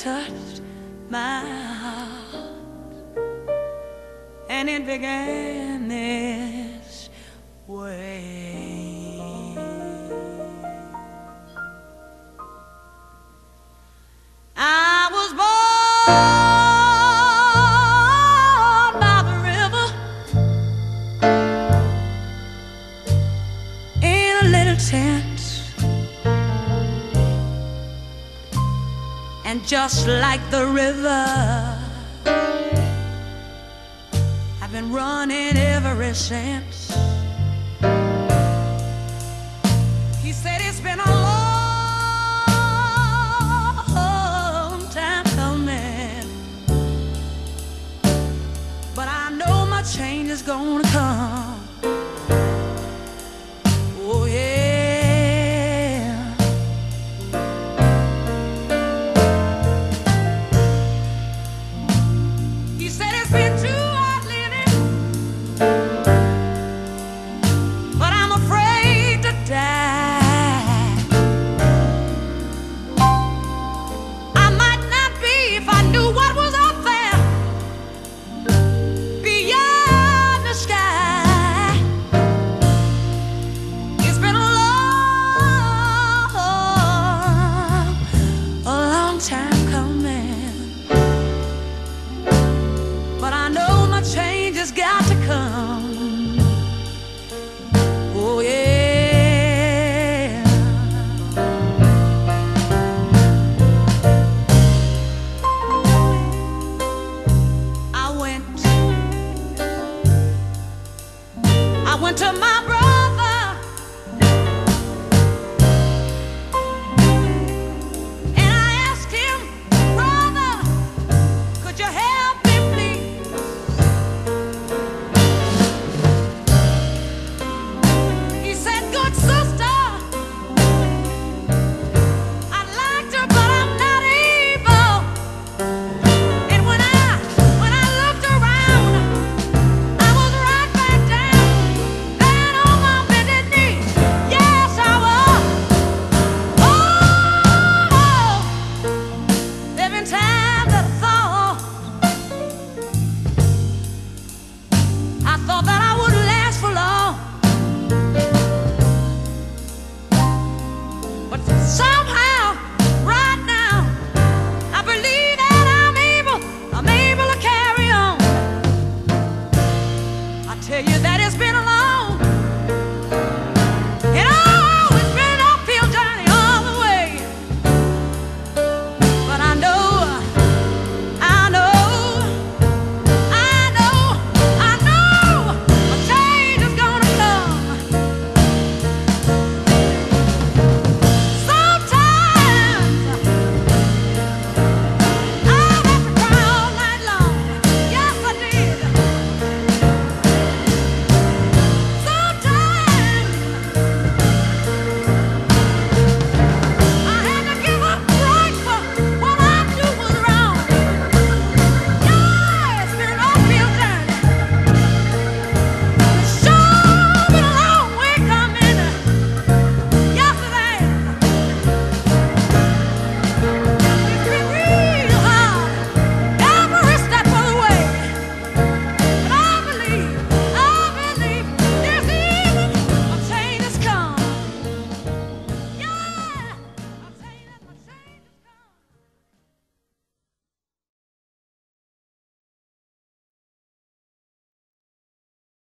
touched my heart, and it began this way. I was born by the river in a little tent, and just like the river, I've been running ever since. He said it's been a long time coming, but I know my change is gonna come.